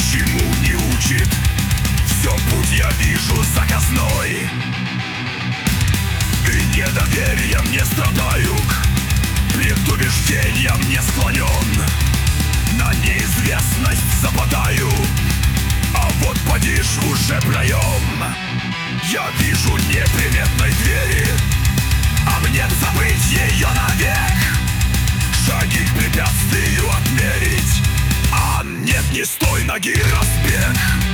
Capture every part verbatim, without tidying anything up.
ничему не учит. Все путь я вижу заказной, и недоверием не страдаю, предубеждением не склонен. На неизвестность западаю, а вот поди ж уже проем. Я вижу неприметной двери, а мне забыть ее навек. Шаги к препятствию отмерить, а нет, не с той ноги разбег.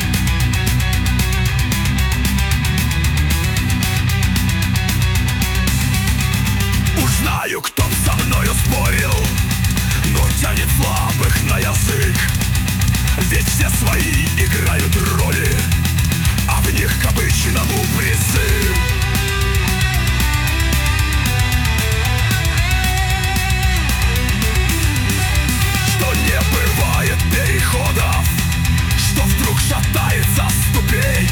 Уж знаю, кто б со мною спорил, но тянет слабых на язык. Ведь все свои играют роли, а в них к обычному призыв. Что не бывает переходов, что вдруг шатается ступень.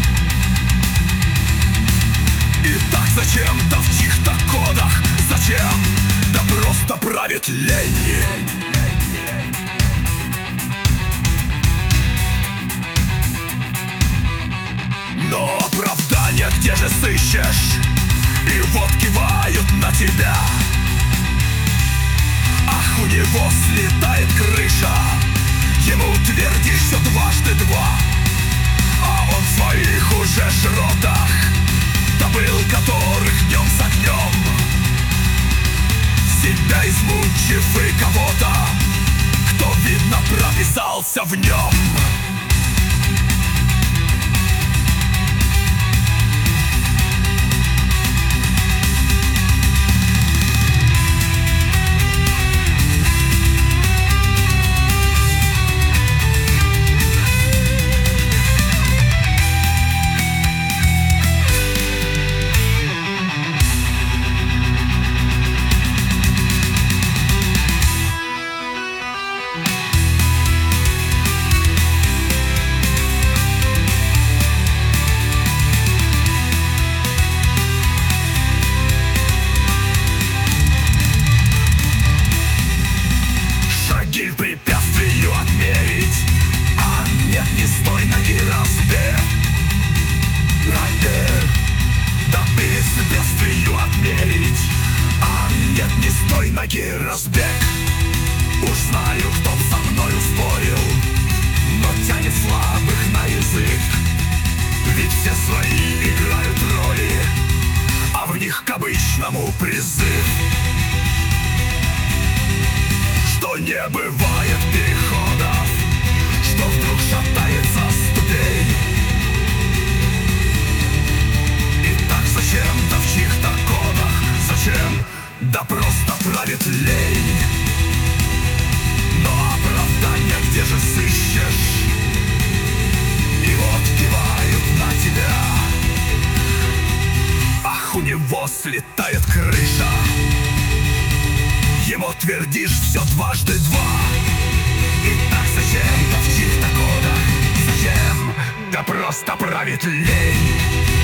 И так зачем-то в чьих-то кодах, зачем? Да просто правит лень. Но оправдания где же сыщешь? И вот кивают на тебя. Ах, у него слетает крыша, ему твердишь все дважды два, а он в своих уже шротах добыл которых днем с огнем. Себя измучив и кого-то, кто, видно, прописался в нем. Препятствию отмерить, а нет, не с той ноги разбег. Разбег. Да препятствию отмерить, а нет, не с той ноги разбег. Уж знаю, кто б со мною спорил, но тянет слабых на язык. Ведь все свои играют роли, а в них к обычному призыв. Что не бывает переходов, что вдруг шатается ступень. И так зачем-то в чьих-то кодах, зачем? Да просто правит лень. Но оправдания где же сыщешь? И вот кивают на тебя. Ах, у него слетает крыша, ему твердишь все дважды два. И так зачем-то в чьих-то кодах, зачем? Да просто правит лень.